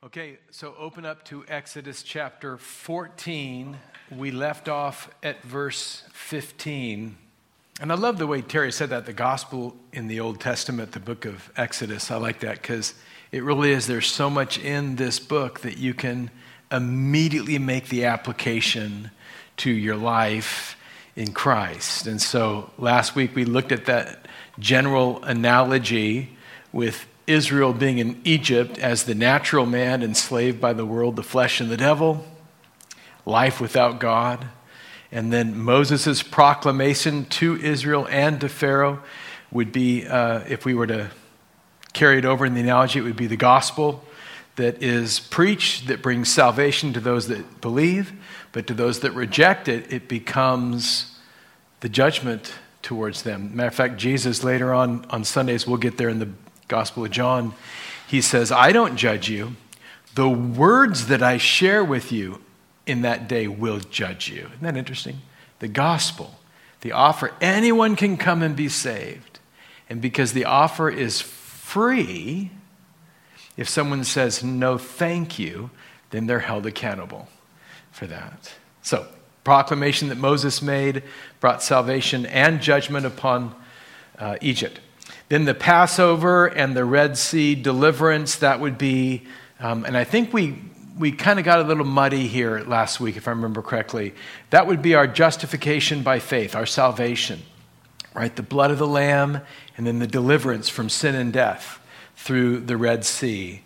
Okay, so open up to Exodus chapter 14. We left off at verse 15. And I love the way Terry said that, the gospel in the Old Testament, the book of Exodus. I like that because it really is. There's so much in this book that you can immediately make the application to your life in Christ. And so last week we looked at that general analogy with Israel being in Egypt as the natural man enslaved by the world, the flesh and the devil, life without God. And then Moses' proclamation to Israel and to Pharaoh would be, if we were to carry it over in the analogy, it would be the gospel that is preached, that brings salvation to those that believe, but to those that reject it, it becomes the judgment towards them. Matter of fact, Jesus later on Sundays, we'll get there in the Gospel of John, he says, I don't judge you. The words that I share with you in that day will judge you. Isn't that interesting? The gospel, the offer, anyone can come and be saved. And because the offer is free, if someone says no thank you, then they're held accountable for that. So, proclamation that Moses made brought salvation and judgment upon Egypt. Then the Passover and the Red Sea deliverance, that would be, and I think we kind of got a little muddy here last week, if I remember correctly. That would be our justification by faith, our salvation, right? The blood of the Lamb, and then the deliverance from sin and death through the Red Sea.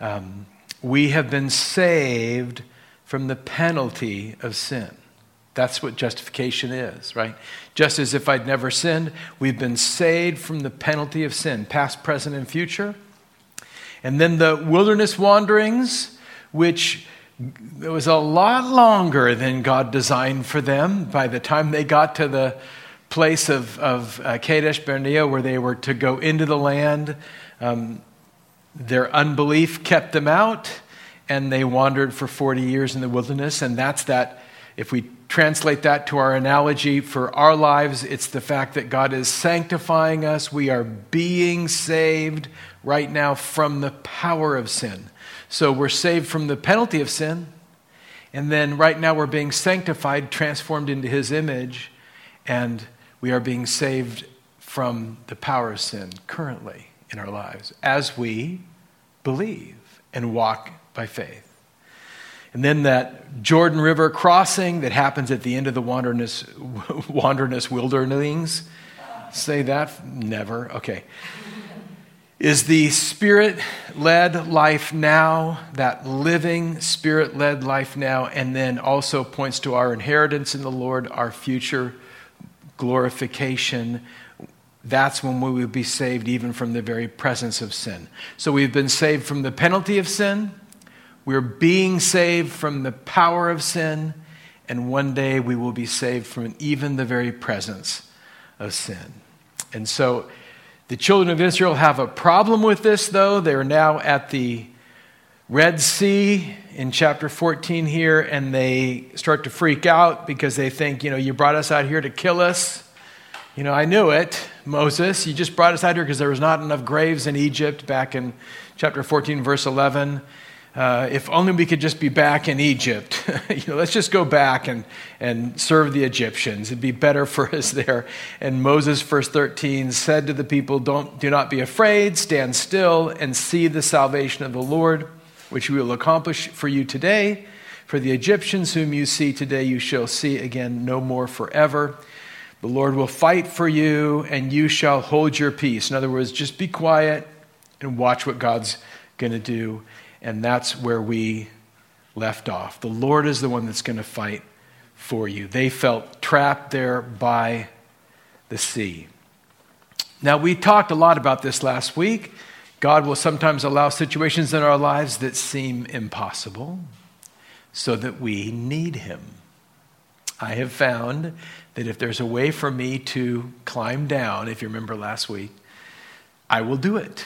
We have been saved from the penalty of sin. That's what justification is, right? Just as if I'd never sinned, we've been saved from the penalty of sin, past, present, and future. And then the wilderness wanderings, which it was a lot longer than God designed for them. By the time they got to the place of Kadesh Barnea, where they were to go into the land, their unbelief kept them out, and they wandered for 40 years in the wilderness. And that's that. If we translate that to our analogy for our lives, it's the fact that God is sanctifying us. We are being saved right now from the power of sin. So we're saved from the penalty of sin. And then right now we're being sanctified, transformed into his image. And we are being saved from the power of sin currently in our lives as we believe and walk by faith. And then that Jordan River crossing that happens at the end of the wilderness wilderings. Say that? Never. Okay. Is the Spirit-led life now, that living Spirit-led life now, and then also points to our inheritance in the Lord, our future glorification. That's when we will be saved even from the very presence of sin. So we've been saved from the penalty of sin. We're being saved from the power of sin, and one day we will be saved from even the very presence of sin. And so the children of Israel have a problem with this, though. They're now at the Red Sea in chapter 14 here, and they start to freak out because they think, you brought us out here to kill us. I knew it, Moses. You just brought us out here because there was not enough graves in Egypt back in chapter 14, verse 11. If only we could just be back in Egypt. Let's just go back and serve the Egyptians. It'd be better for us there. And Moses, verse 13, said to the people, do not be afraid, stand still and see the salvation of the Lord, which we will accomplish for you today. For the Egyptians whom you see today, you shall see again no more forever. The Lord will fight for you, and you shall hold your peace. In other words, just be quiet and watch what God's going to do. And that's where we left off. The Lord is the one that's going to fight for you. They felt trapped there by the sea. Now, we talked a lot about this last week. God will sometimes allow situations in our lives that seem impossible so that we need him. I have found that if there's a way for me to climb down, if you remember last week, I will do it.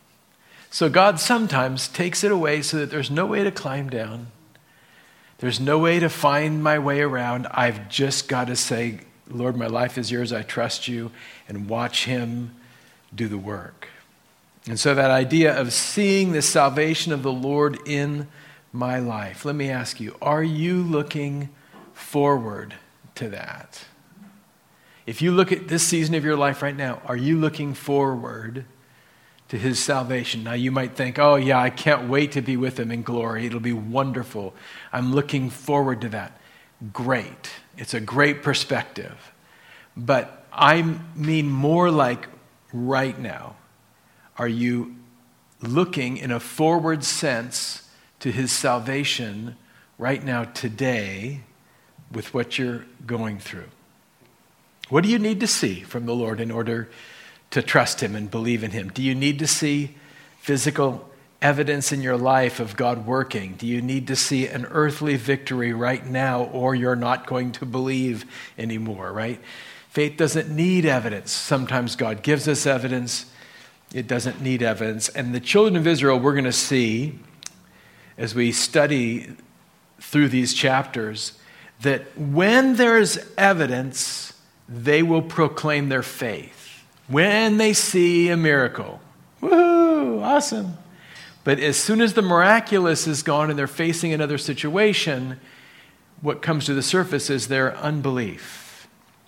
So God sometimes takes it away so that there's no way to climb down. There's no way to find my way around. I've just got to say, Lord, my life is yours. I trust you, and watch him do the work. And so that idea of seeing the salvation of the Lord in my life, let me ask you, are you looking forward to that? If you look at this season of your life right now, are you looking forward to his salvation? Now you might think, oh yeah, I can't wait to be with him in glory. It'll be wonderful. I'm looking forward to that. Great. It's a great perspective. But I mean more like right now. Are you looking in a forward sense to his salvation right now, today, with what you're going through? What do you need to see from the Lord in order to trust him and believe in him? Do you need to see physical evidence in your life of God working? Do you need to see an earthly victory right now, or you're not going to believe anymore, right? Faith doesn't need evidence. Sometimes God gives us evidence. It doesn't need evidence. And the children of Israel, we're going to see, as we study through these chapters, that when there's evidence, they will proclaim their faith. When they see a miracle, woohoo, awesome. But as soon as the miraculous is gone and they're facing another situation, what comes to the surface is their unbelief.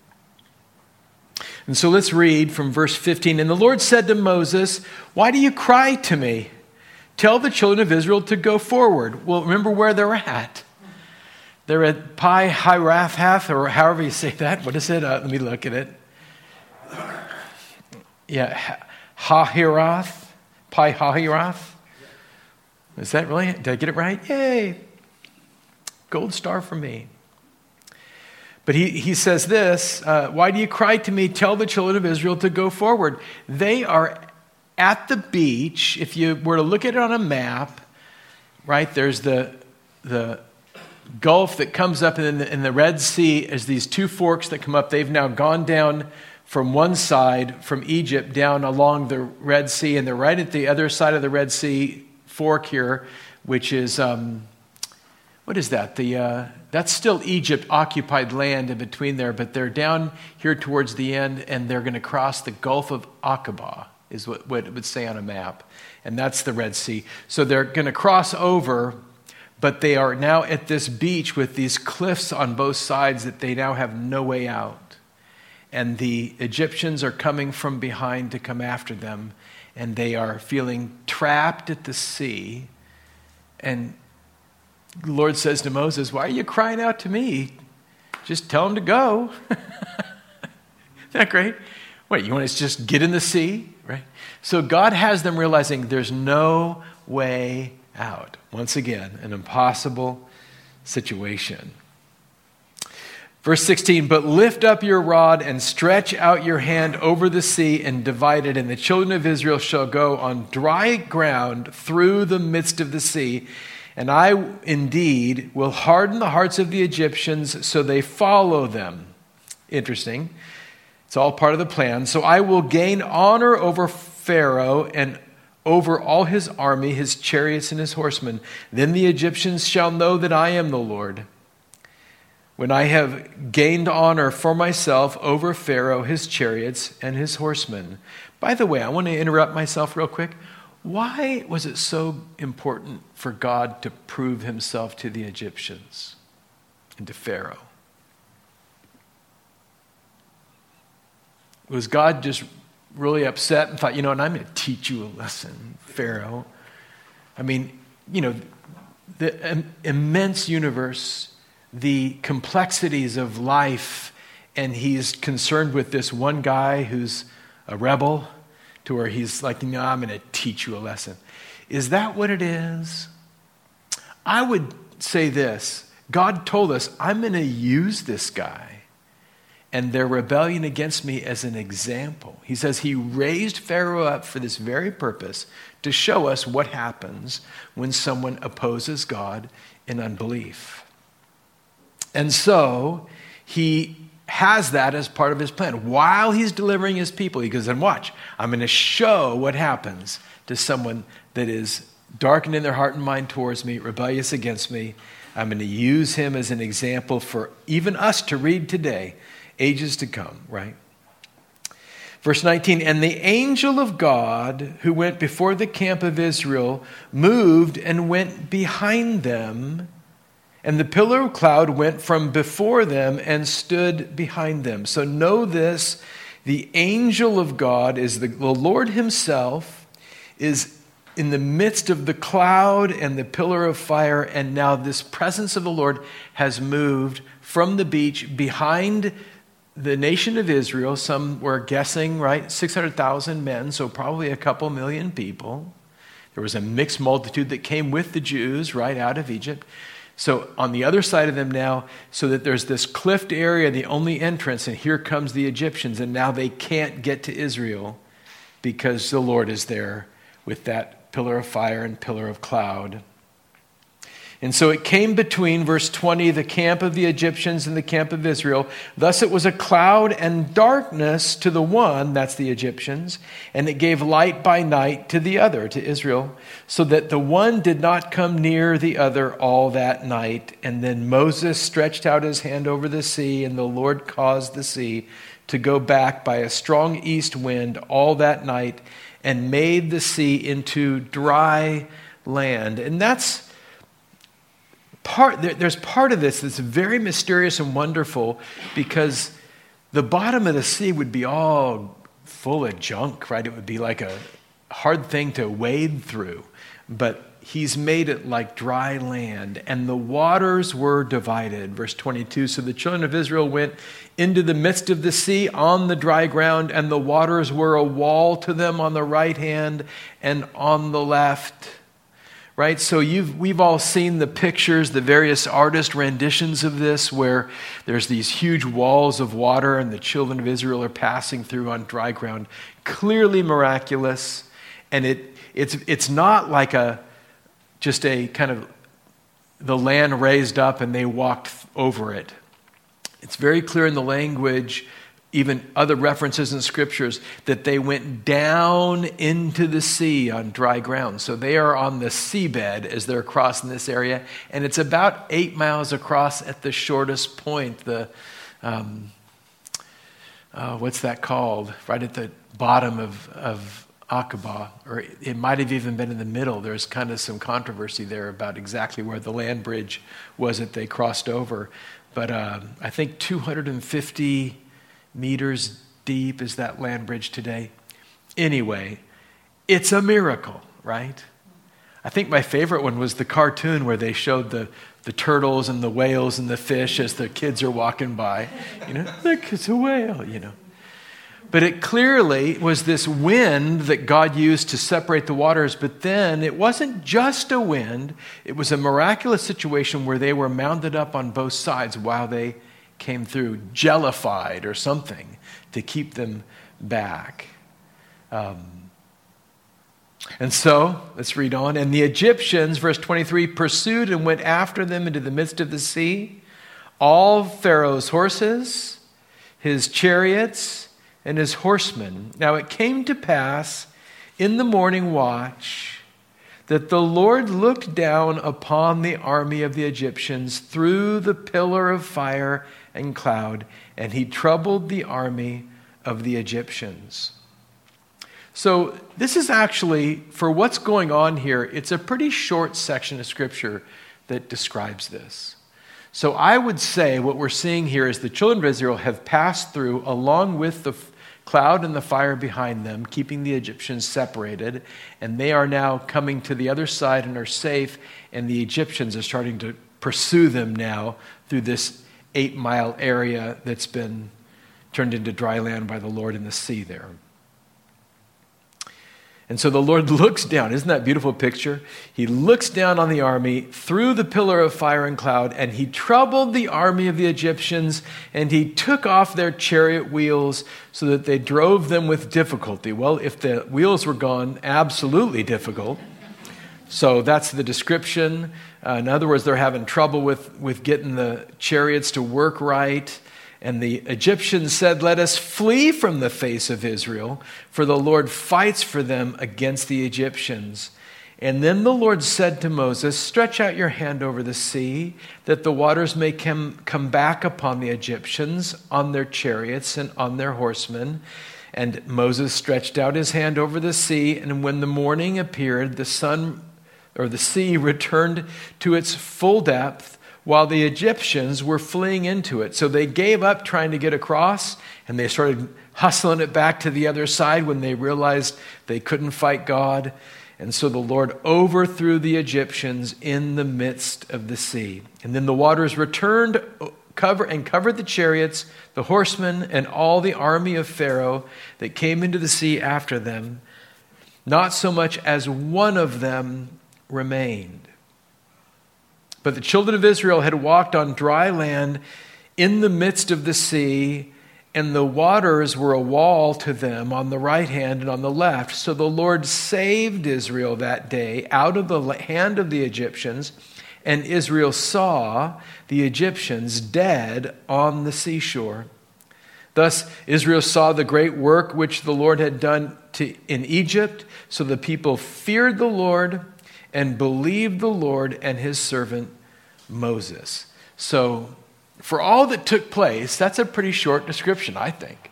And so let's read from verse 15. And the Lord said to Moses, "Why do you cry to me? Tell the children of Israel to go forward." Well, remember where they're at. They're at Pi-Hahiroth, or however you say that. What is it? Let me look at it. Yeah, Hahiroth, Pi-Hahiroth. Is that really? Did I get it right? Yay! Gold star for me. But he says this, "Why do you cry to me? Tell the children of Israel to go forward." They are at the beach. If you were to look at it on a map, right, there's the Gulf that comes up, and in the Red Sea as these two forks that come up. They've now gone down from one side, from Egypt, down along the Red Sea, and they're right at the other side of the Red Sea fork here, which is, what is that? That's still Egypt occupied land in between there, but they're down here towards the end, and they're going to cross the Gulf of Aqaba, is what it would say on a map, and that's the Red Sea. So they're going to cross over, but they are now at this beach with these cliffs on both sides that they now have no way out. And the Egyptians are coming from behind to come after them, and they are feeling trapped at the sea. And the Lord says to Moses, "Why are you crying out to me? Just tell them to go." Isn't that great? Wait, you want to just get in the sea? Right? So God has them realizing there's no way out. Once again, an impossible situation. Verse 16, "But lift up your rod and stretch out your hand over the sea and divide it, and the children of Israel shall go on dry ground through the midst of the sea. And I indeed will harden the hearts of the Egyptians so they follow them." Interesting. It's all part of the plan. "So I will gain honor over Pharaoh and over all his army, his chariots and his horsemen. Then the Egyptians shall know that I am the Lord, when I have gained honor for myself over Pharaoh, his chariots, and his horsemen." By the way, I want to interrupt myself real quick. Why was it so important for God to prove himself to the Egyptians and to Pharaoh? Was God just really upset and thought, and I'm going to teach you a lesson, Pharaoh? I mean, the immense universe, the complexities of life, and he's concerned with this one guy who's a rebel, to where he's like, I'm going to teach you a lesson. Is that what it is? I would say this. God told us, I'm going to use this guy and their rebellion against me as an example. He says he raised Pharaoh up for this very purpose, to show us what happens when someone opposes God in unbelief. And so he has that as part of his plan. While he's delivering his people, he goes, and watch, I'm going to show what happens to someone that is darkened in their heart and mind towards me, rebellious against me. I'm going to use him as an example for even us to read today, ages to come, right? Verse 19, and the angel of God who went before the camp of Israel moved and went behind them, and the pillar of cloud went from before them and stood behind them. So know this, the angel of God is the Lord himself is in the midst of the cloud and the pillar of fire, and now this presence of the Lord has moved from the beach behind the nation of Israel. Some were guessing, right, 600,000 men, so probably a couple million people. There was a mixed multitude that came with the Jews right out of Egypt. So on the other side of them now, so that there's this cliffed area, the only entrance, and here comes the Egyptians, and now they can't get to Israel because the Lord is there with that pillar of fire and pillar of cloud. And so it came between, verse 20, the camp of the Egyptians and the camp of Israel. Thus it was a cloud and darkness to the one, that's the Egyptians, and it gave light by night to the other, to Israel, so that the one did not come near the other all that night. And then Moses stretched out his hand over the sea, and the Lord caused the sea to go back by a strong east wind all that night, and made the sea into dry land. And that's there's part of this that's very mysterious and wonderful, because the bottom of the sea would be all full of junk, right? It would be like a hard thing to wade through. But he's made it like dry land, and the waters were divided. Verse 22, so the children of Israel went into the midst of the sea on the dry ground, and the waters were a wall to them on the right hand and on the left. Right, so we've all seen the pictures, the various artist renditions of this, where there's these huge walls of water and the children of Israel are passing through on dry ground. Clearly miraculous, and it's not like just a kind of the land raised up and they walked over it. It's very clear in the language, even other references in scriptures, that they went down into the sea on dry ground. So they are on the seabed as they're crossing this area, and it's about 8 miles across at the shortest point. What's that called? Right at the bottom of Aqaba, or it might have even been in the middle. There's kind of some controversy there about exactly where the land bridge was that they crossed over. But I think 250 meters deep is that land bridge today. Anyway, it's a miracle, right? I think my favorite one was the cartoon where they showed the turtles and the whales and the fish as the kids are walking by. Look, it's a whale, But it clearly was this wind that God used to separate the waters, but then it wasn't just a wind. It was a miraculous situation where they were mounted up on both sides while they came through, jellified or something to keep them back. And so, let's read on. And the Egyptians, verse 23, pursued and went after them into the midst of the sea, all Pharaoh's horses, his chariots, and his horsemen. Now it came to pass in the morning watch that the Lord looked down upon the army of the Egyptians through the pillar of fire and cloud, and he troubled the army of the Egyptians. So this is actually, for what's going on here, it's a pretty short section of scripture that describes this. So I would say what we're seeing here is the children of Israel have passed through along with the cloud and the fire behind them, keeping the Egyptians separated, and they are now coming to the other side and are safe, and the Egyptians are starting to pursue them now through this 8-mile area that's been turned into dry land by the Lord in the sea there. And so the Lord looks down. Isn't that a beautiful picture? He looks down on the army through the pillar of fire and cloud, and he troubled the army of the Egyptians, and he took off their chariot wheels so that they drove them with difficulty. Well, if the wheels were gone, absolutely difficult. So that's the description. In other words, they're having trouble with getting the chariots to work right. And the Egyptians said, "Let us flee from the face of Israel, for the Lord fights for them against the Egyptians." And then the Lord said to Moses, "Stretch out your hand over the sea, that the waters may come back upon the Egyptians, on their chariots and on their horsemen." And Moses stretched out his hand over the sea, and when the morning appeared, the sea returned to its full depth, while the Egyptians were fleeing into it. So they gave up trying to get across, and they started hustling it back to the other side when they realized they couldn't fight God. And so the Lord overthrew the Egyptians in the midst of the sea. And then the waters returned covered the chariots, the horsemen, and all the army of Pharaoh that came into the sea after them. Not so much as one of them remained. But the children of Israel had walked on dry land in the midst of the sea, and the waters were a wall to them on the right hand and on the left. So the Lord saved Israel that day out of the hand of the Egyptians, and Israel saw the Egyptians dead on the seashore. Thus Israel saw the great work which the Lord had done in Egypt. So the people feared the Lord and believed the Lord and his servant Moses. So for all that took place, that's a pretty short description, I think.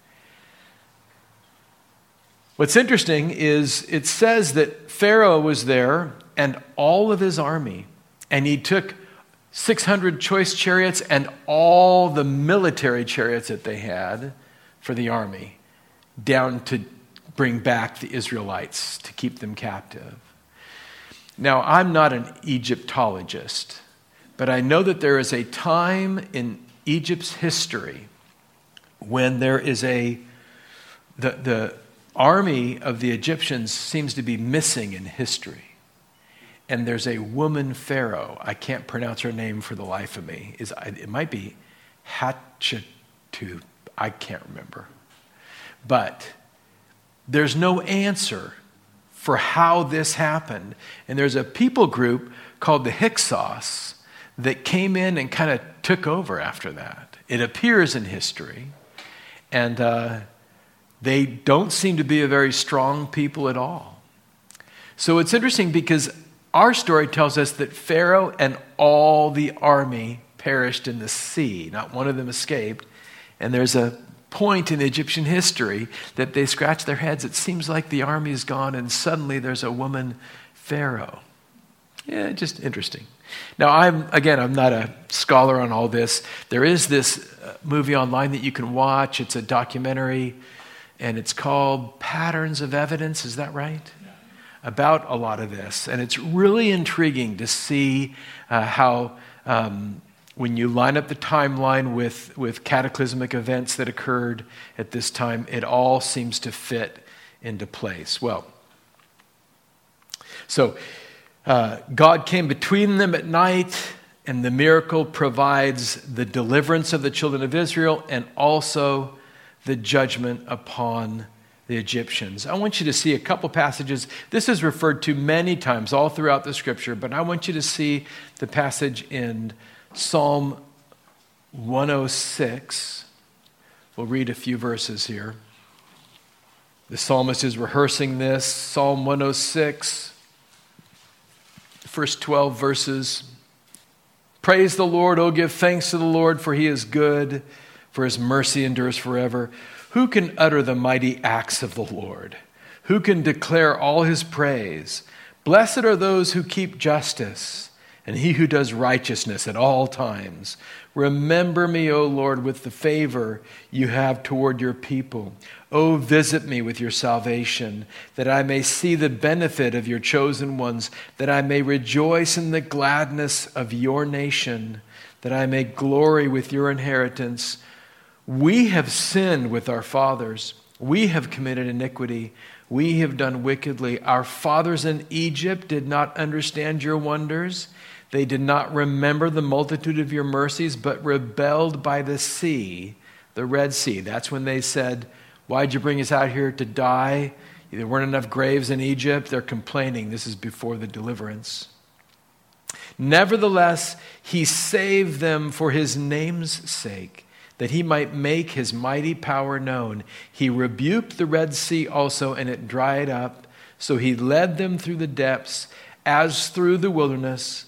What's interesting is it says that Pharaoh was there and all of his army, and he took 600 choice chariots and all the military chariots that they had for the army down to bring back the Israelites, to keep them captive. Now, I'm not an Egyptologist, but I know that there is a time in Egypt's history when there is the army of the Egyptians seems to be missing in history. And there's a woman pharaoh. I can't pronounce her name for the life of me. It might be Hatshepsut. I can't remember. But there's no answer for how this happened. And there's a people group called the Hyksos that came in and kind of took over after that. It appears in history. And they don't seem to be a very strong people at all. So it's interesting because our story tells us that Pharaoh and all the army perished in the sea. Not one of them escaped. And there's a point in Egyptian history that they scratch their heads. It seems like the army is gone, and suddenly there's a woman pharaoh. Yeah, just interesting. Now, I'm not a scholar on all this. There is this movie online that you can watch. It's a documentary, and it's called Patterns of Evidence. Is that right? About a lot of this. And it's really intriguing to see how when you line up the timeline with cataclysmic events that occurred at this time, it all seems to fit into place. Well, so God came between them at night, and the miracle provides the deliverance of the children of Israel and also the judgment upon the Egyptians. I want you to see a couple passages. This is referred to many times all throughout the scripture, but I want you to see the passage in Psalm 106. We'll read a few verses here. The psalmist is rehearsing this. Psalm 106, first 12 verses. Praise the Lord, oh give thanks to the Lord, for he is good, for his mercy endures forever. Who can utter the mighty acts of the Lord? Who can declare all his praise? Blessed are those who keep justice, and he who does righteousness at all times. Remember me, O Lord, with the favor you have toward your people. O visit me with your salvation, that I may see the benefit of your chosen ones, that I may rejoice in the gladness of your nation, that I may glory with your inheritance. We have sinned with our fathers. We have committed iniquity. We have done wickedly. Our fathers in Egypt did not understand your wonders. They did not remember the multitude of your mercies, but rebelled by the sea, the Red Sea. That's when they said, why'd you bring us out here to die? There weren't enough graves in Egypt. They're complaining. This is before the deliverance. Nevertheless, he saved them for his name's sake, that he might make his mighty power known. He rebuked the Red Sea also, and it dried up. So he led them through the depths, as through the wilderness.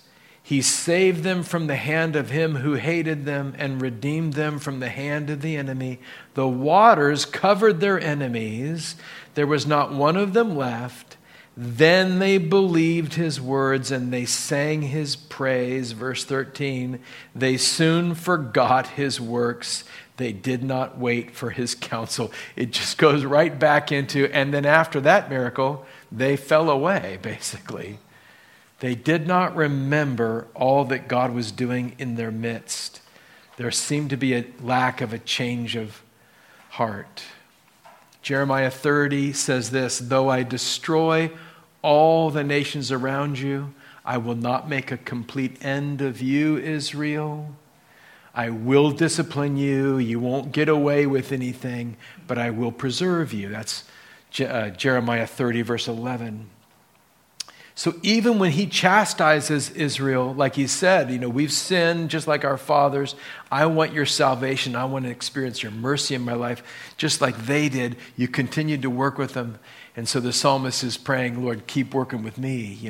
He saved them from the hand of him who hated them and redeemed them from the hand of the enemy. The waters covered their enemies. There was not one of them left. Then they believed his words and they sang his praise. Verse 13, they soon forgot his works. They did not wait for his counsel. It just goes right back into, and then after that miracle, they fell away, basically. They did not remember all that God was doing in their midst. There seemed to be a lack of a change of heart. Jeremiah 30 says this, though I destroy all the nations around you, I will not make a complete end of you, Israel. I will discipline you. You won't get away with anything, but I will preserve you. That's Jeremiah 30, verse 11. So even when he chastises Israel, like he said, we've sinned just like our fathers. I want your salvation. I want to experience your mercy in my life, just like they did. You continued to work with them. And so the psalmist is praying, Lord, keep working with me,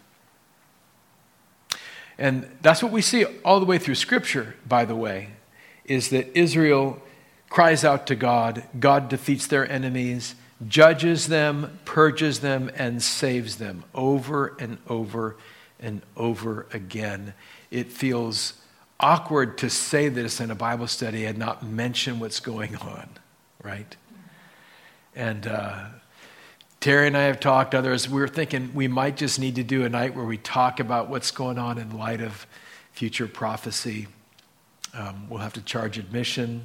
And that's what we see all the way through Scripture, by the way, is that Israel cries out to God. God defeats their enemies, judges them, purges them, and saves them over and over and over again. It feels awkward to say this in a Bible study and not mention what's going on, right? And Terry and I have talked, others, we were thinking we might just need to do a night where we talk about what's going on in light of future prophecy. We'll have to charge admission.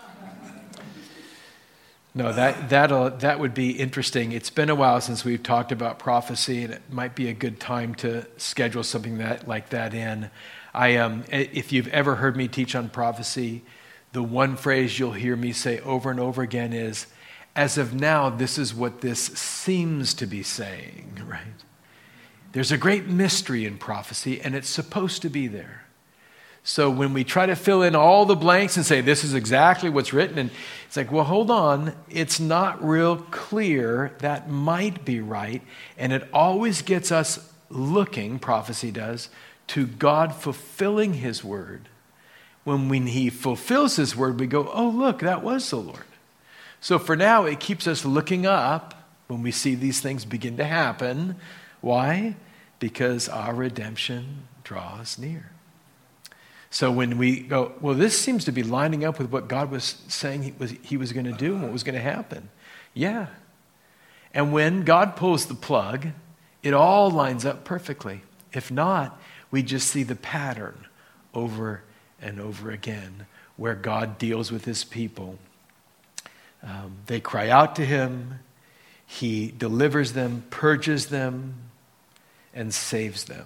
No, that would be interesting. It's been a while since we've talked about prophecy, and it might be a good time to schedule something like that in. If you've ever heard me teach on prophecy, the one phrase you'll hear me say over and over again is, as of now, this is what this seems to be saying, right? There's a great mystery in prophecy, and it's supposed to be there. So when we try to fill in all the blanks and say, this is exactly what's written, and it's like, well, hold on. It's not real clear. That might be right. And it always gets us looking, prophecy does, to God fulfilling his word. When he fulfills his word, we go, oh, look, that was the Lord. So for now, it keeps us looking up when we see these things begin to happen. Why? Because our redemption draws near. So when we go, well, this seems to be lining up with what God was saying he was going to do and what was going to happen. Yeah. And when God pulls the plug, it all lines up perfectly. If not, we just see the pattern over and over again where God deals with his people. They cry out to him. He delivers them, purges them, and saves them.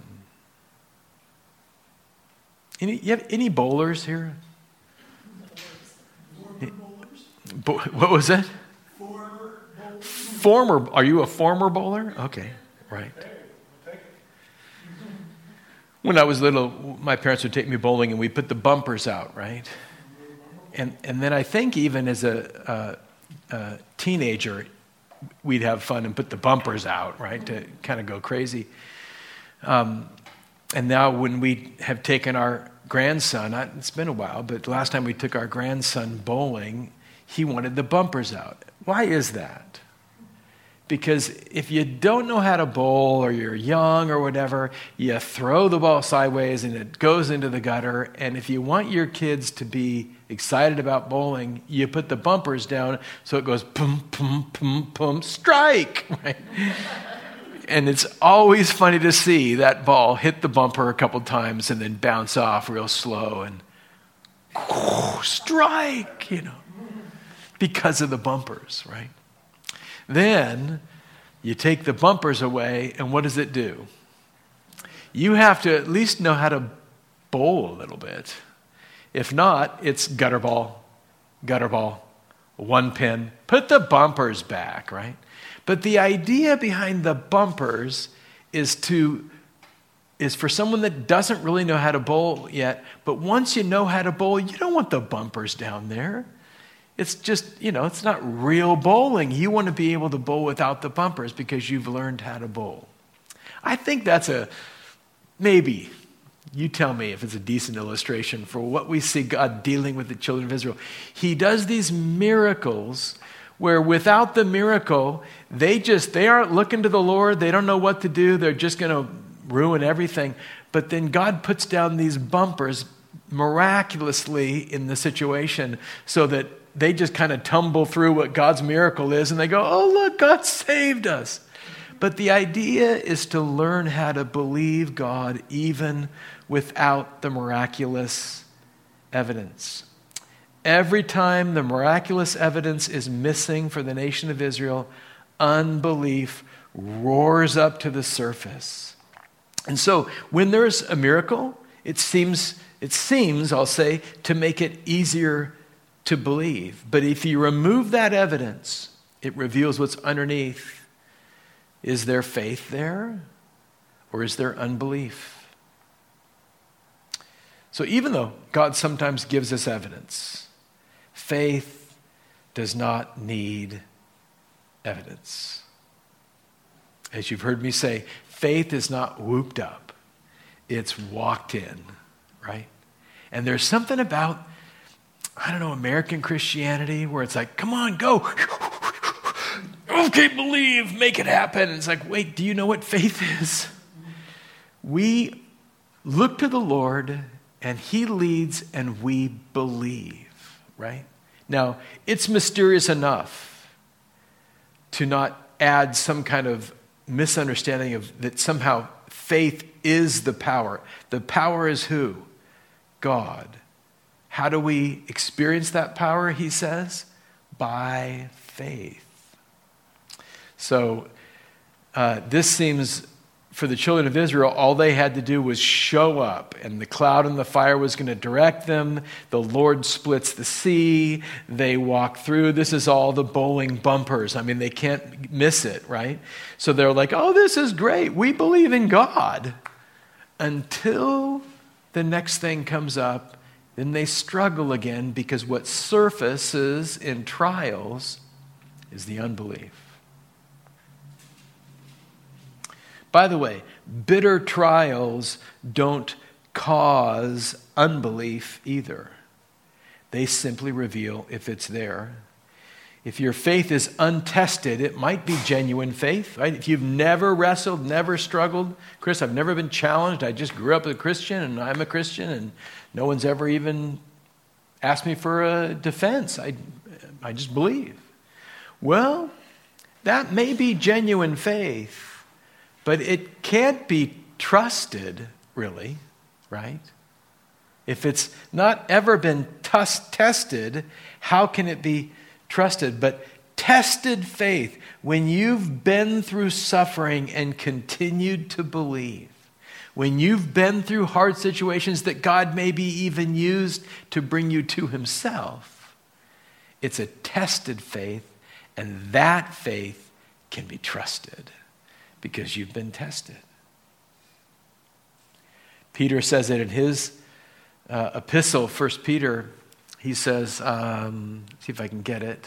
You have any bowlers here? What was that? Former. Are you a former bowler? Okay, right. When I was little, my parents would take me bowling, and we put the bumpers out, right? And then I think even as a teenager, we'd have fun and put the bumpers out, right, to kind of go crazy. And now when we have taken our grandson, it's been a while, but the last time we took our grandson bowling, he wanted the bumpers out. Why is that? Because if you don't know how to bowl or you're young or whatever, you throw the ball sideways and it goes into the gutter. And if you want your kids to be excited about bowling, you put the bumpers down so it goes pum, pum, pum, pum, strike, right? And it's always funny to see that ball hit the bumper a couple times and then bounce off real slow and strike, because of the bumpers, right? Then you take the bumpers away, and what does it do? You have to at least know how to bowl a little bit. If not, it's gutter ball, one pin. Put the bumpers back, right? But the idea behind the bumpers is for someone that doesn't really know how to bowl yet, but once you know how to bowl, you don't want the bumpers down there. It's just, it's not real bowling. You want to be able to bowl without the bumpers because you've learned how to bowl. I think that's maybe You tell me if it's a decent illustration for what we see God dealing with the children of Israel. He does these miracles where without the miracle, they aren't looking to the Lord. They don't know what to do. They're just going to ruin everything. But then God puts down these bumpers miraculously in the situation so that they just kind of tumble through what God's miracle is and they go, oh, look, God saved us. But the idea is to learn how to believe God even without the miraculous evidence. Every time the miraculous evidence is missing for the nation of Israel, unbelief roars up to the surface. And so when there's a miracle, it seems, I'll say, to make it easier to believe. But if you remove that evidence, it reveals what's underneath. Is there faith there, or is there unbelief? So even though God sometimes gives us evidence, faith does not need evidence. As you've heard me say, faith is not whooped up. It's walked in, right? And there's something about, American Christianity where it's like, come on, go. Okay, believe, make it happen. And it's like, wait, do you know what faith is? We look to the Lord and He leads and we believe, right? Now, it's mysterious enough to not add some kind of misunderstanding of that somehow faith is the power. The power is who? God. How do we experience that power, he says? By faith. So this seems, for the children of Israel, all they had to do was show up, and the cloud and the fire was going to direct them. The Lord splits the sea. They walk through. This is all the bowling bumpers. They can't miss it, right? So they're like, oh, this is great. We believe in God. Until the next thing comes up, then they struggle again, because what surfaces in trials is the unbelief. By the way, bitter trials don't cause unbelief either. They simply reveal if it's there. If your faith is untested, it might be genuine faith, right? If you've never wrestled, never struggled, Chris, I've never been challenged. I just grew up as a Christian, and I'm a Christian, and no one's ever even asked me for a defense. I just believe. Well, that may be genuine faith. But it can't be trusted, really, right? If it's not ever been tested, how can it be trusted? But tested faith, when you've been through suffering and continued to believe, when you've been through hard situations that God maybe even used to bring you to himself, it's a tested faith, and that faith can be trusted. Because you've been tested. Peter says it in his epistle, 1 Peter. He says, see if I can get it.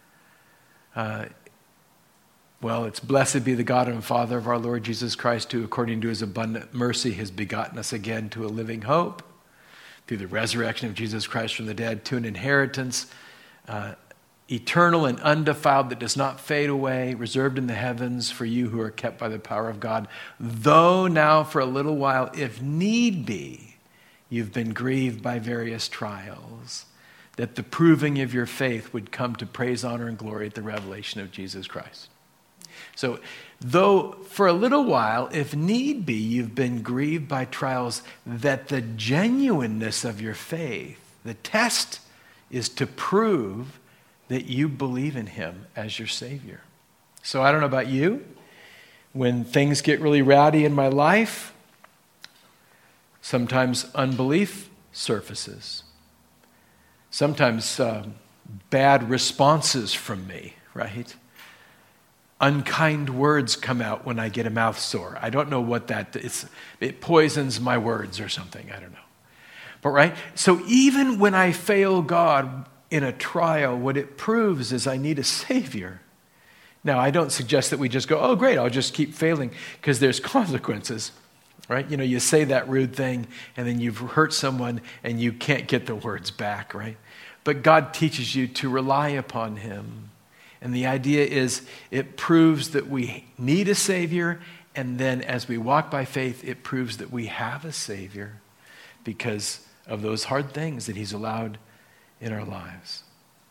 It's blessed be the God and Father of our Lord Jesus Christ, who according to his abundant mercy has begotten us again to a living hope, through the resurrection of Jesus Christ from the dead, to an inheritance eternal and undefiled, that does not fade away, reserved in the heavens for you who are kept by the power of God. Though now for a little while, if need be, you've been grieved by various trials, that the proving of your faith would come to praise, honor, and glory at the revelation of Jesus Christ. So, though for a little while, if need be, you've been grieved by trials, that the genuineness of your faith, the test is to prove that you believe in him as your Savior. So I don't know about you. When things get really rowdy in my life, sometimes unbelief surfaces. Sometimes bad responses from me, right? Unkind words come out when I get a mouth sore. I don't know what that is. It poisons my words or something. I don't know. But right? So even when I fail God in a trial, what it proves is I need a Savior. Now, I don't suggest that we just go, oh, great, I'll just keep failing, because there's consequences. right? You know, you say that rude thing and then you've hurt someone and you can't get the words back, right? But God teaches you to rely upon him. And the idea is it proves that we need a Savior, and then as we walk by faith, it proves that we have a Savior because of those hard things that he's allowed in our lives.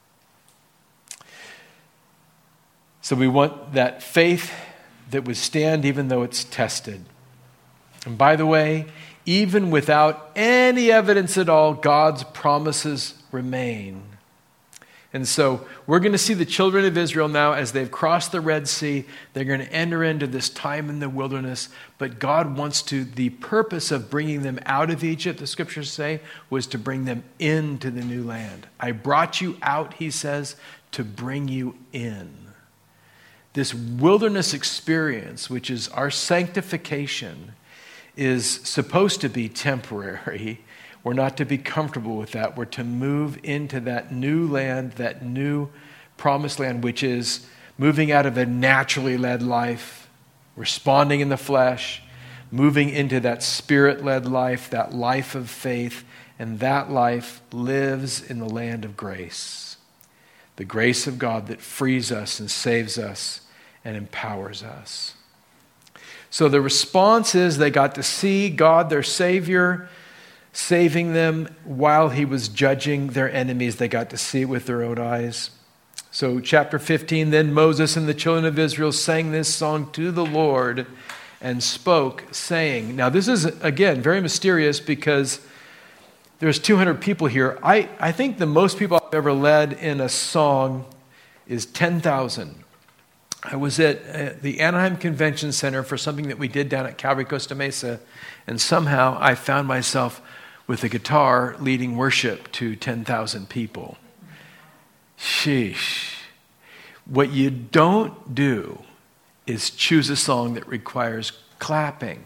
So we want that faith that would stand even though it's tested. And by the way, even without any evidence at all, God's promises remain. And so we're going to see the children of Israel now as they've crossed the Red Sea. They're going to enter into this time in the wilderness. But God wants to, the purpose of bringing them out of Egypt, the scriptures say, was to bring them into the new land. I brought you out, he says, to bring you in. This wilderness experience, which is our sanctification, is supposed to be temporary. We're not to be comfortable with that. We're to move into that new land, that new promised land, which is moving out of a naturally led life, responding in the flesh, moving into that spirit-led life, that life of faith, and that life lives in the land of grace. The grace of God that frees us and saves us and empowers us. So the response is they got to see God, their Savior, saving them while he was judging their enemies. They got to see it with their own eyes. So chapter 15, then Moses and the children of Israel sang this song to the Lord and spoke, saying. Now this is, again, very mysterious because there's 200 people here. I think the most people I've ever led in a song is 10,000. I was at the Anaheim Convention Center for something that we did down at Calvary Costa Mesa, and somehow I found myself with a guitar leading worship to 10,000 people. Sheesh. What you don't do is choose a song that requires clapping.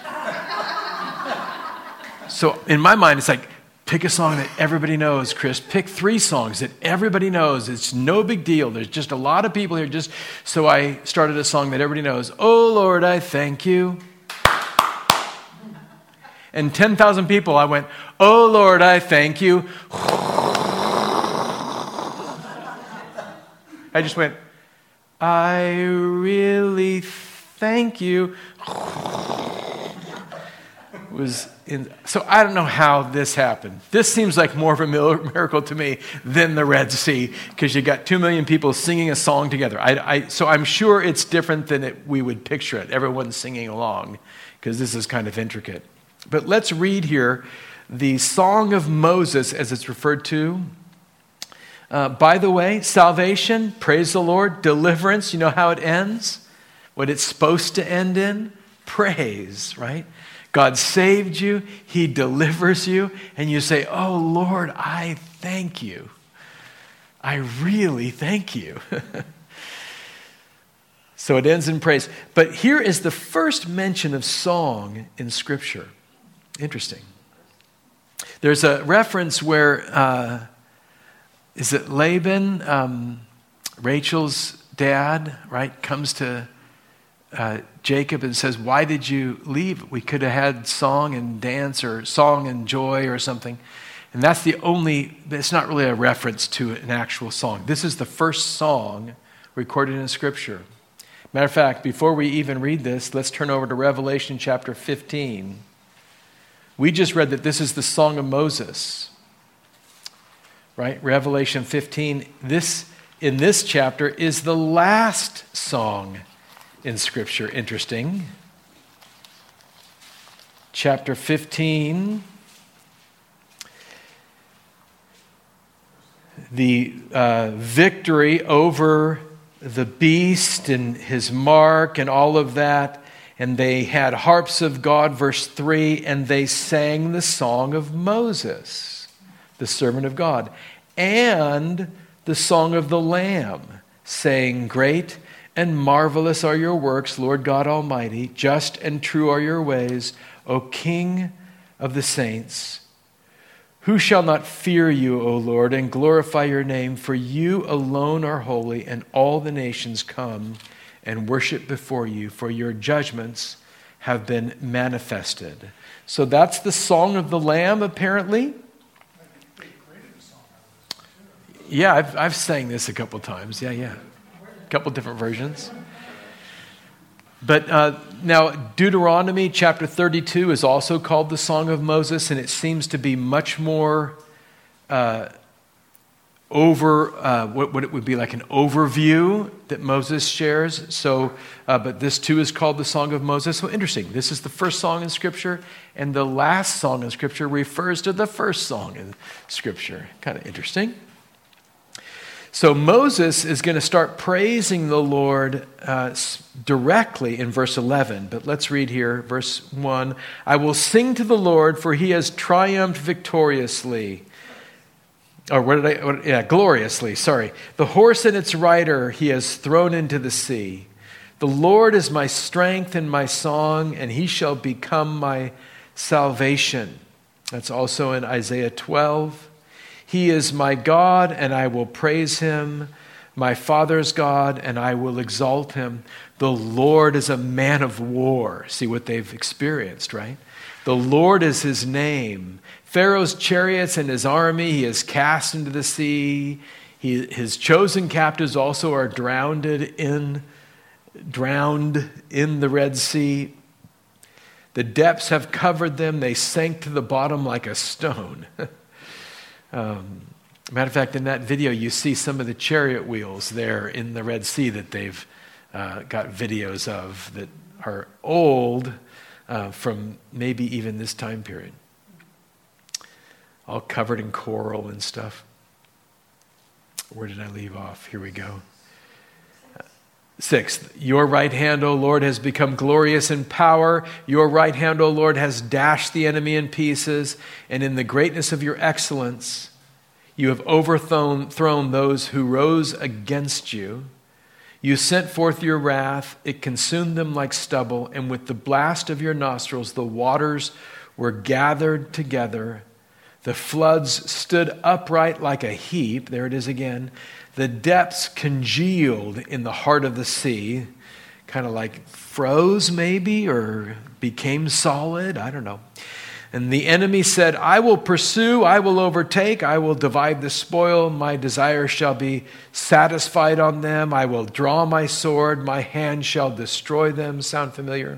So in my mind, it's like, pick a song that everybody knows, Chris. Pick 3 songs that everybody knows. It's no big deal. There's just a lot of people here. So I started a song that everybody knows. Oh, Lord, I thank you. And 10,000 people, I went, oh, Lord, I thank you. I just went, I really thank you. So I don't know how this happened. This seems like more of a miracle to me than the Red Sea, because you got 2 million people singing a song together. So I'm sure it's different than we would picture it. Everyone's singing along, because this is kind of intricate. But let's read here the Song of Moses as it's referred to. By the way, salvation, praise the Lord, deliverance, you know how it ends? What it's supposed to end in? Praise, right? God saved you, he delivers you, and you say, oh Lord, I thank you. I really thank you. So it ends in praise. But here is the first mention of song in Scripture. Interesting. There's a reference where, is it Laban, Rachel's dad, right, comes to Jacob and says, why did you leave? We could have had song and dance or song and joy or something. And that's it's not really a reference to an actual song. This is the first song recorded in Scripture. Matter of fact, before we even read this, let's turn over to Revelation chapter 15. We just read that this is the Song of Moses, right? Revelation 15. In this chapter is the last song in Scripture. Interesting. Chapter 15. The victory over the beast and his mark and all of that. And they had harps of God, verse 3, and they sang the song of Moses, the servant of God, and the song of the Lamb, saying, great and marvelous are your works, Lord God Almighty. Just and true are your ways, O King of the saints. Who shall not fear you, O Lord, and glorify your name? For you alone are holy, and all the nations come and worship before you. For your judgments have been manifested. So that's the Song of the Lamb, apparently. Yeah, I've sang this a couple times. Yeah. A couple different versions. But now Deuteronomy chapter 32 is also called the Song of Moses, and it seems to be much more what it would be like an overview that Moses shares. So, but this too is called the Song of Moses. So interesting. This is the first song in Scripture, and the last song in Scripture refers to the first song in Scripture. Kind of interesting. So Moses is going to start praising the Lord directly in verse 11. But let's read here, verse 1. I will sing to the Lord, for he has triumphed victoriously. Gloriously, sorry. The horse and its rider he has thrown into the sea. The Lord is my strength and my song, and he shall become my salvation. That's also in Isaiah 12. He is my God, and I will praise him, my Father's God, and I will exalt him. The Lord is a man of war. See what they've experienced, right? The Lord is his name. Pharaoh's chariots and his army he has cast into the sea. His chosen captives also are drowned in the Red Sea. The depths have covered them. They sank to the bottom like a stone. Matter of fact, in that video, you see some of the chariot wheels there in the Red Sea that they've got videos of that are old from maybe even this time period. All covered in coral and stuff. Where did I leave off? Here we go. 6th, your right hand, O Lord, has become glorious in power. Your right hand, O Lord, has dashed the enemy in pieces. And in the greatness of your excellence, you have overthrown those who rose against you. You sent forth your wrath. It consumed them like stubble. And with the blast of your nostrils, the waters were gathered together. The floods stood upright like a heap. There it is again. The depths congealed in the heart of the sea, kind of like froze maybe or became solid. I don't know. And the enemy said, I will pursue, I will overtake, I will divide the spoil. My desire shall be satisfied on them. I will draw my sword. My hand shall destroy them. Sound familiar?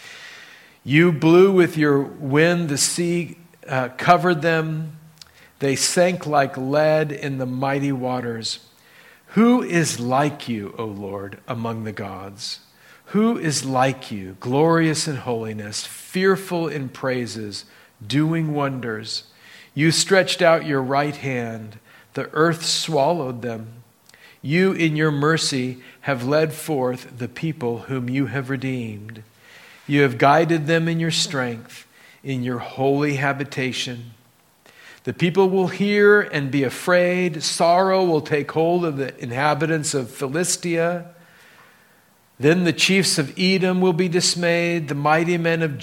You blew with your wind, the sea covered them. They sank like lead in the mighty waters. Who is like you, O Lord, among the gods? Who is like you, glorious in holiness, fearful in praises, doing wonders? You stretched out your right hand. The earth swallowed them. You, in your mercy, have led forth the people whom you have redeemed. You have guided them in your strength, in your holy habitation. The people will hear and be afraid. Sorrow will take hold of the inhabitants of Philistia. Then the chiefs of Edom will be dismayed. The mighty men of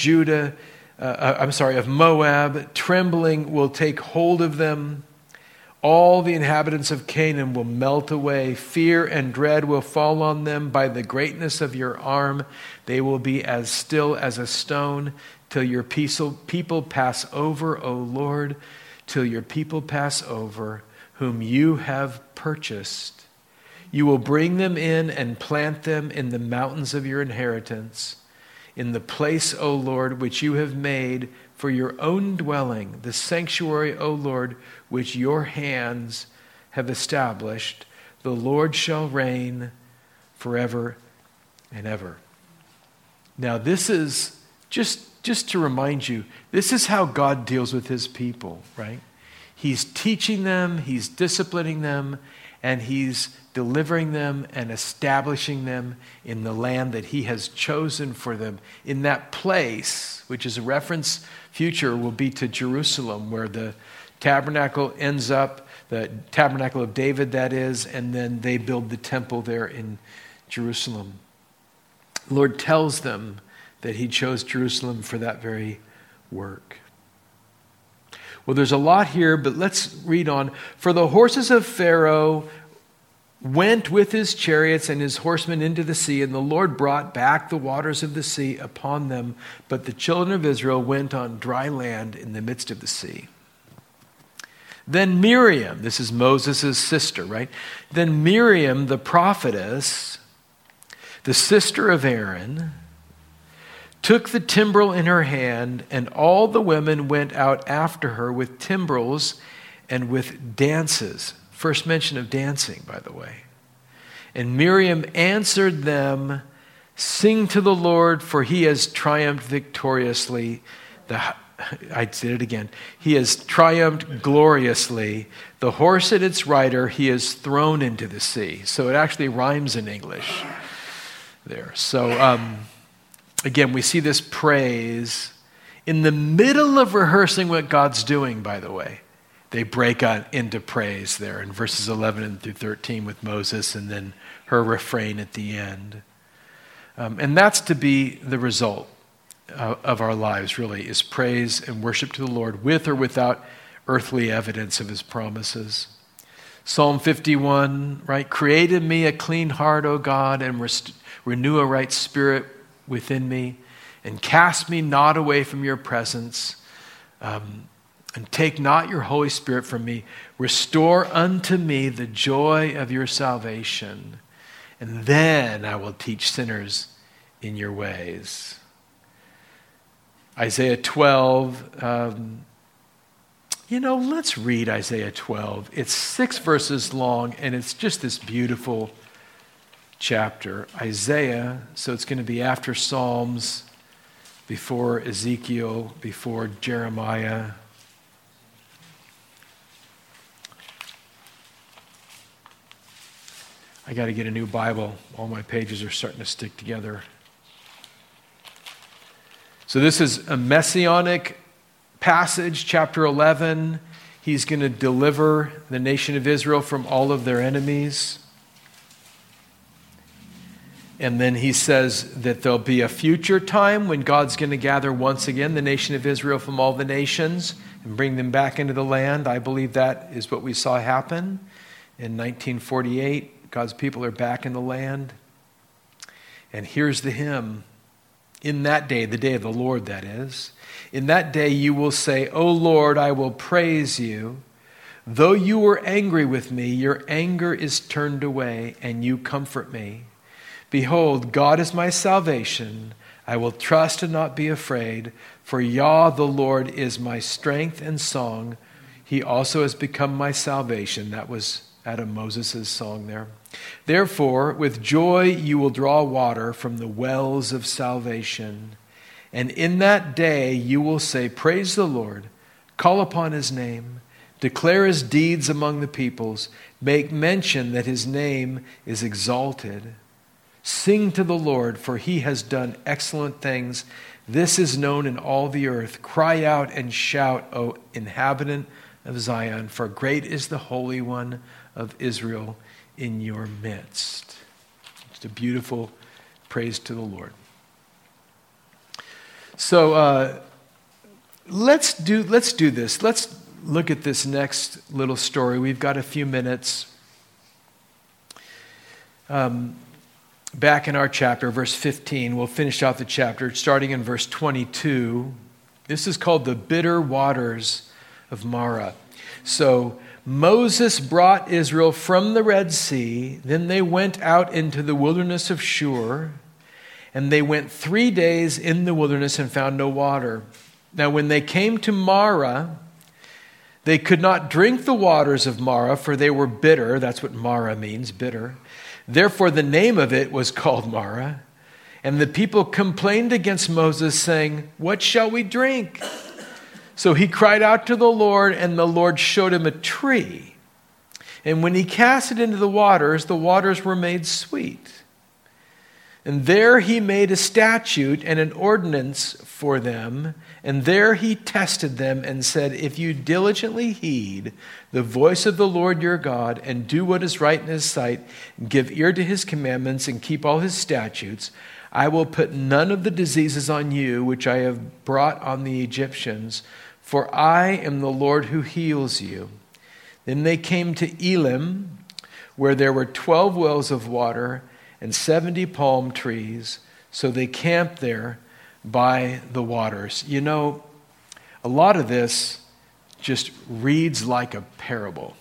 of Moab, trembling will take hold of them. All the inhabitants of Canaan will melt away. Fear and dread will fall on them. By the greatness of your arm, they will be as still as a stone till your people pass over, O Lord, till your people pass over, whom you have purchased. You will bring them in and plant them in the mountains of your inheritance, in the place, O Lord, which you have made for your own dwelling, the sanctuary, O Lord, which your hands have established. The Lord shall reign forever and ever. Now this is just to remind you, this is how God deals with his people, right? He's teaching them, he's disciplining them, and he's delivering them and establishing them in the land that he has chosen for them. In that place, which is a reference, future will be to Jerusalem, where the tabernacle ends up, the tabernacle of David, that is, and then they build the temple there in Jerusalem. The Lord tells them that he chose Jerusalem for that very work. Well, there's a lot here, but let's read on. For the horses of Pharaoh went with his chariots and his horsemen into the sea, and the Lord brought back the waters of the sea upon them. But the children of Israel went on dry land in the midst of the sea. Then Miriam, this is Moses' sister, right? Then Miriam, the prophetess, the sister of Aaron, took the timbrel in her hand, and all the women went out after her with timbrels and with dances. First mention of dancing, by the way. And Miriam answered them, "Sing to the Lord, for he has triumphed victoriously." I did it again. He has triumphed gloriously. The horse and its rider he has thrown into the sea. So it actually rhymes in English there. So again, we see this praise in the middle of rehearsing what God's doing, by the way. They break out into praise there in verses 11 through 13 with Moses, and then her refrain at the end. And that's to be the result of our lives, really, is praise and worship to the Lord with or without earthly evidence of his promises. Psalm 51, right? Create in me a clean heart, O God, and renew a right spirit within me, and cast me not away from your presence, and take not your Holy Spirit from me. Restore unto me the joy of your salvation, and then I will teach sinners in your ways. Isaiah 12, let's read Isaiah 12. It's 6 verses long, and it's just this beautiful chapter. Isaiah, so it's going to be after Psalms, before Ezekiel, before Jeremiah. I got to get a new Bible. All my pages are starting to stick together. So this is a messianic passage, chapter 11. He's going to deliver the nation of Israel from all of their enemies. And then he says that there'll be a future time when God's going to gather once again the nation of Israel from all the nations and bring them back into the land. I believe that is what we saw happen in 1948. God's people are back in the land. And here's the hymn. In that day, the day of the Lord, that is, in that day you will say, O Lord, I will praise you. Though you were angry with me, your anger is turned away, and you comfort me. Behold, God is my salvation. I will trust and not be afraid, for Yah, the Lord, is my strength and song. He also has become my salvation. That was out of Moses' song there. Therefore, with joy you will draw water from the wells of salvation. And in that day you will say, praise the Lord, call upon his name, declare his deeds among the peoples, make mention that his name is exalted. Sing to the Lord, for he has done excellent things. This is known in all the earth. Cry out and shout, O inhabitant of Zion, for great is the Holy One of Israel in your midst. It's a beautiful praise to the Lord. So let's do this. Let's look at this next little story. We've got a few minutes. Back in our chapter, verse 15, we'll finish out the chapter starting in verse 22. This is called the bitter waters of Marah. So Moses brought Israel from the Red Sea. Then they went out into the wilderness of Shur, and they went 3 days in the wilderness and found no water. Now when they came to Marah, they could not drink the waters of Marah, for they were bitter. That's what Marah means, bitter. Therefore the name of it was called Marah. And the people complained against Moses, saying, what shall we drink? So he cried out to the Lord, and the Lord showed him a tree. And when he cast it into the waters were made sweet. And there he made a statute and an ordinance for them. And there he tested them and said, if you diligently heed the voice of the Lord your God and do what is right in his sight, and give ear to his commandments and keep all his statutes, I will put none of the diseases on you which I have brought on the Egyptians, for I am the Lord who heals you. Then they came to Elim, where there were 12 wells of water and 70 palm trees. So they camped there by the waters. You know, a lot of this just reads like a parable.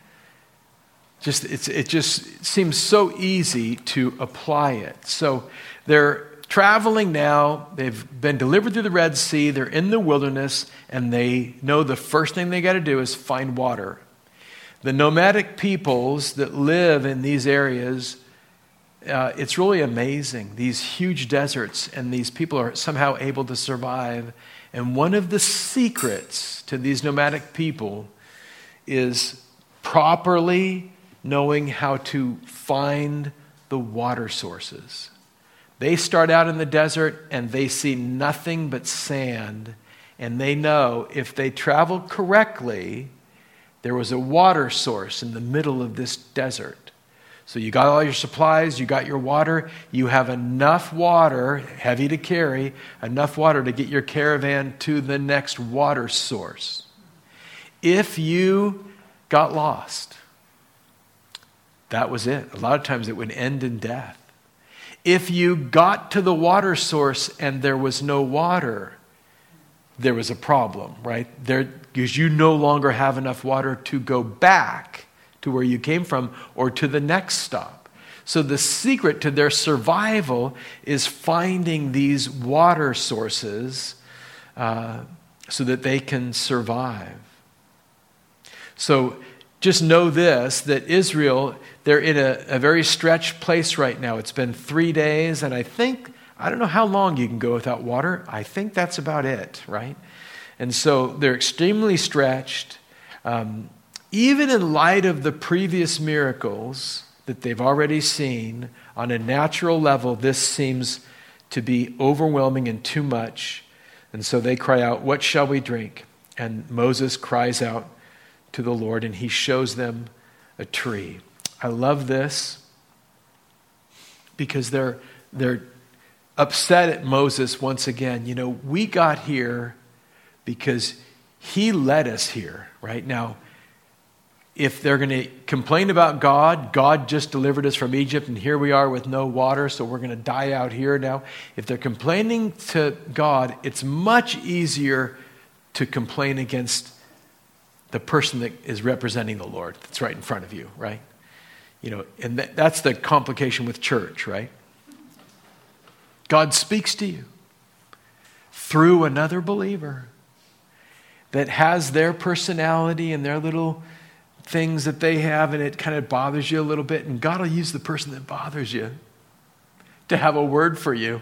It just seems so easy to apply it. So they're traveling now. They've been delivered through the Red Sea. They're in the wilderness, and they know the first thing they got to do is find water. The nomadic peoples that live in these areas, it's really amazing. These huge deserts, and these people are somehow able to survive. And one of the secrets to these nomadic people is properly knowing how to find the water sources. They start out in the desert and they see nothing but sand, and they know if they travel correctly, there was a water source in the middle of this desert. So you got all your supplies, you got your water, you have enough water, heavy to carry, enough water to get your caravan to the next water source. If you got lost, that was it. A lot of times it would end in death. If you got to the water source and there was no water, there was a problem, right? Because you no longer have enough water to go back to where you came from or to the next stop. So the secret to their survival is finding these water sources so that they can survive. So just know this, that Israel, they're in a very stretched place right now. It's been 3 days, and I don't know how long you can go without water. I think that's about it, right? And so they're extremely stretched. Even in light of the previous miracles that they've already seen, on a natural level, this seems to be overwhelming and too much. And so they cry out, "What shall we drink?" And Moses cries out to the Lord, and he shows them a tree. I love this because they're upset at Moses once again. You know, we got here because he led us here, right? Now, if they're going to complain about God, God just delivered us from Egypt and here we are with no water, so we're going to die out here now. If they're complaining to God, it's much easier to complain against the person that is representing the Lord that's right in front of you, right? You know, and that's the complication with church, right? God speaks to you through another believer that has their personality and their little things that they have, and it kind of bothers you a little bit, and God will use the person that bothers you to have a word for you.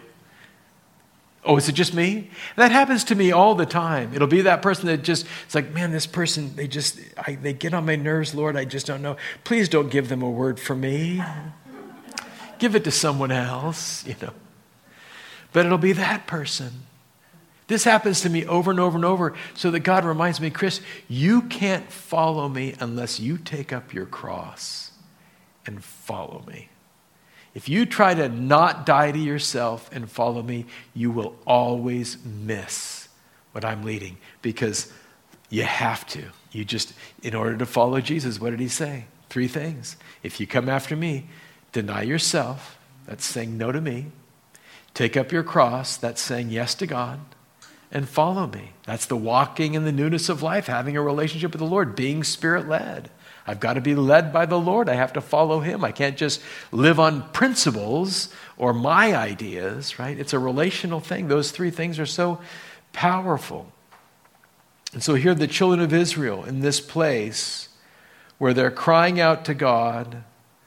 Oh, is it just me? That happens to me all the time. It'll be that person that just, it's like, man, this person, they get on my nerves, Lord, I just don't know. Please don't give them a word for me. Give it to someone else, you know. But it'll be that person. This happens to me over and over and over, so that God reminds me, Chris, you can't follow me unless you take up your cross and follow me. If you try to not die to yourself and follow me, you will always miss what I'm leading, because you have to. You just, in order to follow Jesus, what did he say? 3 things. If you come after me, deny yourself, that's saying no to me. Take up your cross, that's saying yes to God. And follow me. That's the walking in the newness of life, having a relationship with the Lord, being Spirit-led. I've got to be led by the Lord. I have to follow him. I can't just live on principles or my ideas, right? It's a relational thing. Those 3 things are so powerful. And so here the children of Israel in this place where they're crying out to God.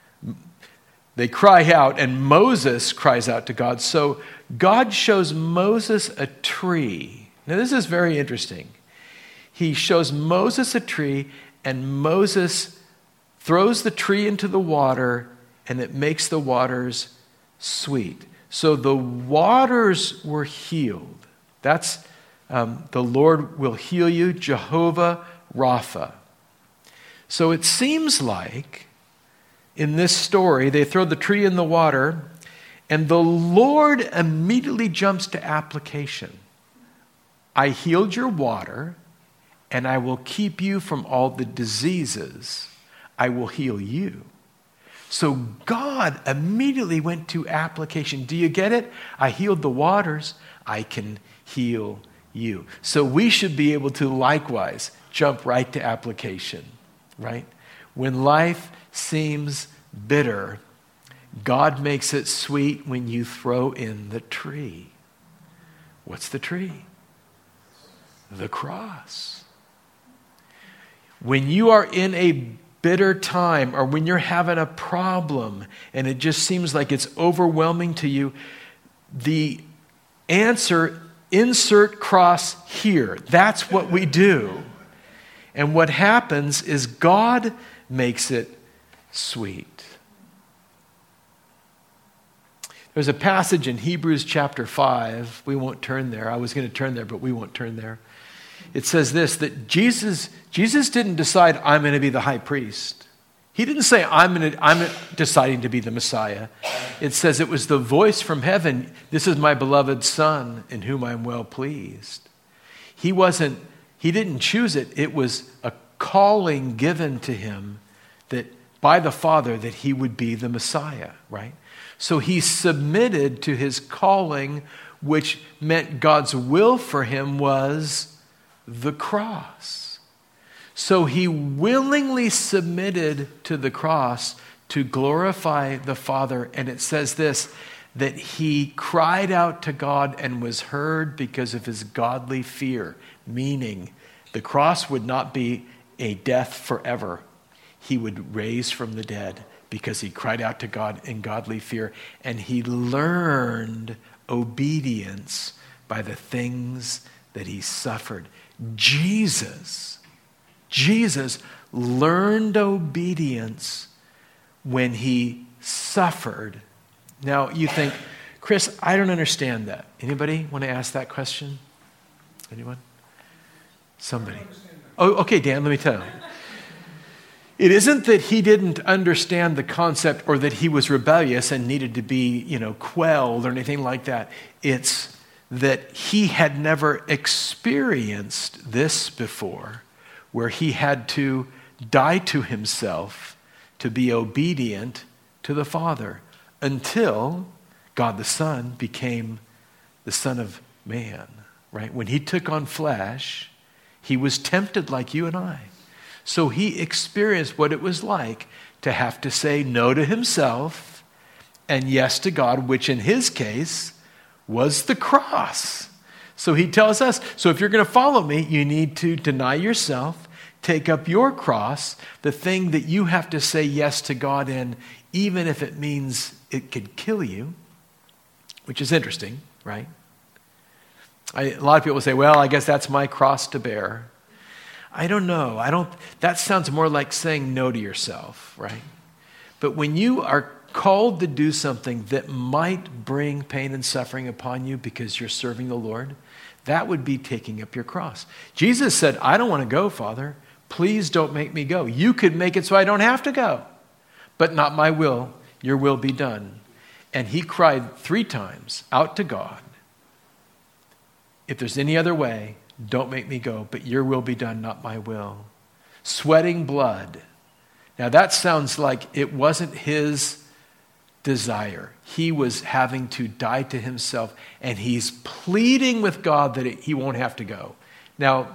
They cry out, and Moses cries out to God. So God shows Moses a tree. Now this is very interesting. He shows Moses a tree, and Moses throws the tree into the water, and it makes the waters sweet. So the waters were healed. That's the Lord will heal you, Jehovah Rapha. So it seems like in this story, they throw the tree in the water, and the Lord immediately jumps to application. I healed your water, and I will keep you from all the diseases. I will heal you. So God immediately went to application. Do you get it? I healed the waters. I can heal you. So we should be able to likewise jump right to application, right? When life seems bitter, God makes it sweet when you throw in the tree. What's the tree? The cross. When you are in a bitter time, or when you're having a problem and it just seems like it's overwhelming to you, the answer, insert cross here. That's what we do. And what happens is God makes it sweet. There's a passage in Hebrews chapter 5. We won't turn there. I was going to turn there, but we won't turn there. It says this, that Jesus didn't decide, I'm going to be the high priest. He didn't say, I'm deciding to be the Messiah. It says it was the voice from heaven, this is my beloved Son, in whom I'm well pleased. He didn't choose it. It was a calling given to him that by the Father that he would be the Messiah, right? So he submitted to his calling, which meant God's will for him was the cross. So he willingly submitted to the cross to glorify the Father. And it says this, that he cried out to God and was heard because of his godly fear, meaning the cross would not be a death forever. He would raise from the dead because he cried out to God in godly fear. And he learned obedience by the things that he suffered. Jesus learned obedience when he suffered. Now you think, Chris, I don't understand that. Anybody want to ask that question? Anyone? Somebody. Oh, okay, Dan, let me tell you. It isn't that he didn't understand the concept or that he was rebellious and needed to be, quelled or anything like that. It's that he had never experienced this before, where he had to die to himself to be obedient to the Father until God the Son became the Son of Man, right? When he took on flesh, he was tempted like you and I. So he experienced what it was like to have to say no to himself and yes to God, which in his case was the cross. So he tells us, so if you're going to follow me, you need to deny yourself, take up your cross, the thing that you have to say yes to God in, even if it means it could kill you, which is interesting, right? A lot of people say, well, I guess that's my cross to bear. I don't know. That sounds more like saying no to yourself, right? But when you are called to do something that might bring pain and suffering upon you because you're serving the Lord, that would be taking up your cross. Jesus said, I don't want to go, Father. Please don't make me go. You could make it so I don't have to go. But not my will, your will be done. And he cried 3 times out to God, if there's any other way, don't make me go, but your will be done, not my will. Sweating blood. Now that sounds like it wasn't his desire. He was having to die to himself, and he's pleading with God that he won't have to go. Now,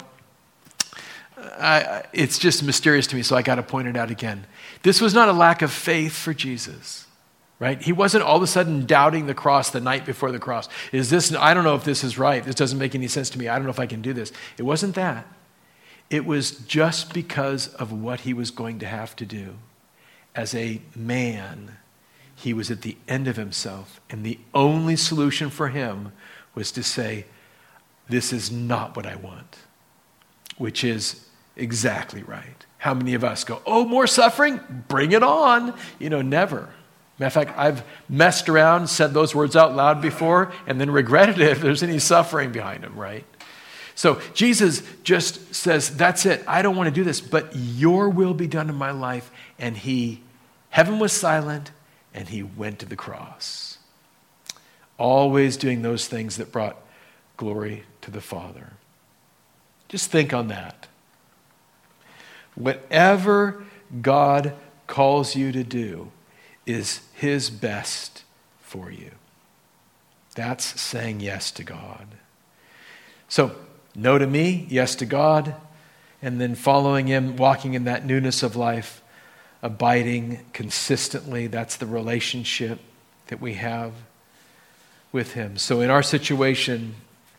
it's just mysterious to me, so I got to point it out again. This was not a lack of faith for Jesus, right? He wasn't all of a sudden doubting the cross the night before the cross. I don't know if this is right. This doesn't make any sense to me. I don't know if I can do this. It wasn't that. It was just because of what he was going to have to do. As a man, he was at the end of himself, and the only solution for him was to say, this is not what I want, which is exactly right. How many of us go, oh, more suffering? Bring it on. Never. Matter of fact, I've messed around, said those words out loud before, and then regretted it if there's any suffering behind them, right? So Jesus just says, that's it. I don't want to do this, but your will be done in my life. And heaven was silent, and he went to the cross. Always doing those things that brought glory to the Father. Just think on that. Whatever God calls you to do, is his best for you. That's saying yes to God. So, no to me, yes to God, and then following him, walking in that newness of life, abiding consistently. That's the relationship that we have with him. So in our situation,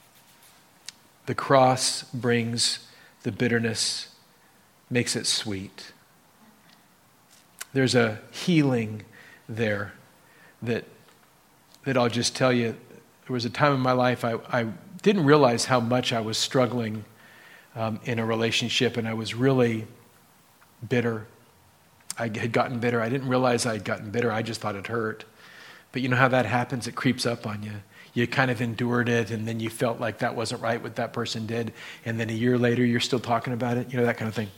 the cross brings the bitterness, makes it sweet. There's a healing there that I'll just tell you. There was a time in my life I didn't realize how much I was struggling in a relationship, and I was really bitter. I had gotten bitter. I didn't realize I had gotten bitter. I just thought it hurt. But you know how that happens? It creeps up on you. You kind of endured it, and then you felt like that wasn't right what that person did, and then a year later you're still talking about it. You know, that kind of thing.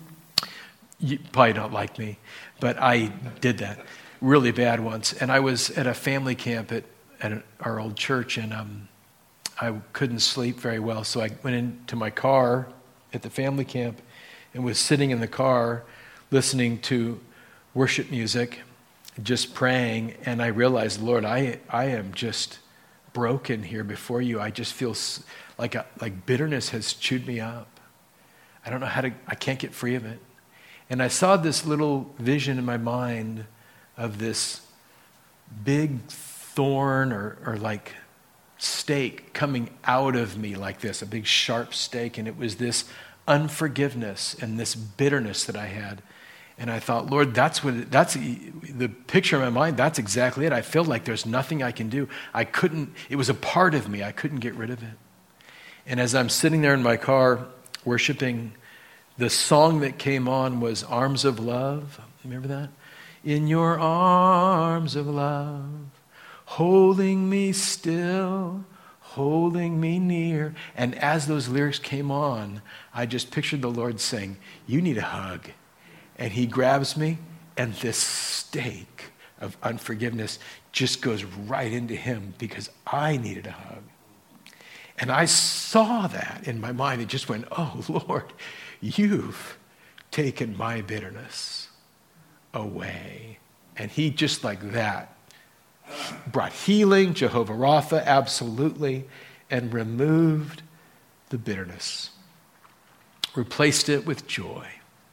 You probably don't like me, but I did that really bad once. And I was at a family camp at our old church, and I couldn't sleep very well, so I went into my car at the family camp and was sitting in the car listening to worship music, just praying, and I realized, Lord, I am just broken here before you. I just feel like bitterness has chewed me up. I don't know I can't get free of it. And I saw this little vision in my mind of this big thorn or like stake coming out of me like this, a big sharp stake, and it was this unforgiveness and this bitterness that I had. And I thought, Lord, that's the picture in my mind. That's exactly it. I feel like there's nothing I can do. It was a part of me. I couldn't get rid of it. And as I'm sitting there in my car worshiping, the song that came on was Arms of Love. Remember that? In your arms of love, holding me still, holding me near. And as those lyrics came on, I just pictured the Lord saying, you need a hug. And he grabs me, and this stake of unforgiveness just goes right into him because I needed a hug. And I saw that in my mind. It just went, oh, Lord, you've taken my bitterness away. And he just like that brought healing, Jehovah Rapha, absolutely, and removed the bitterness, replaced it with joy.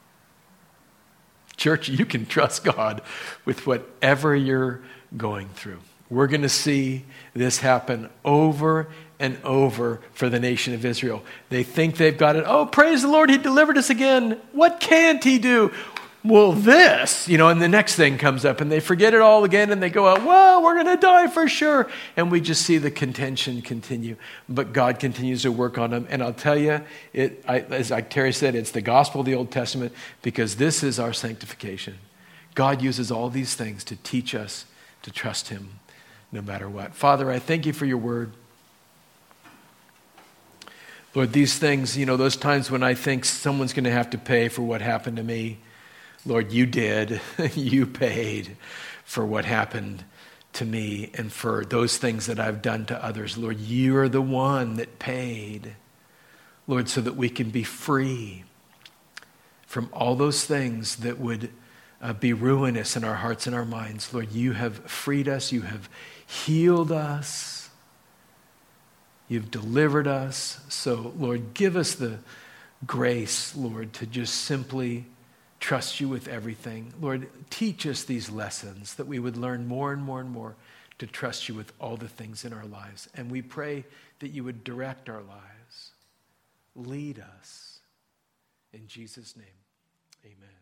Church, you can trust God with whatever you're going through. We're going to see this happen over and over for the nation of Israel. They think they've got it. Oh, praise the Lord, he delivered us again. What can't he do? Well, this, and the next thing comes up and they forget it all again and they go out, well, we're going to die for sure. And we just see the contention continue. But God continues to work on them. And I'll tell you, as like Terry said, it's the gospel of the Old Testament because this is our sanctification. God uses all these things to teach us to trust him no matter what. Father, I thank you for your word. Lord, these things, those times when I think someone's going to have to pay for what happened to me, Lord, you did. You paid for what happened to me and for those things that I've done to others. Lord, you are the one that paid, Lord, so that we can be free from all those things that would be ruinous in our hearts and our minds. Lord, you have freed us. You have healed us. You've delivered us. So, Lord, give us the grace, Lord, to just simply trust you with everything. Lord, teach us these lessons that we would learn more and more and more to trust you with all the things in our lives. And we pray that you would direct our lives. Lead us. In Jesus' name, amen.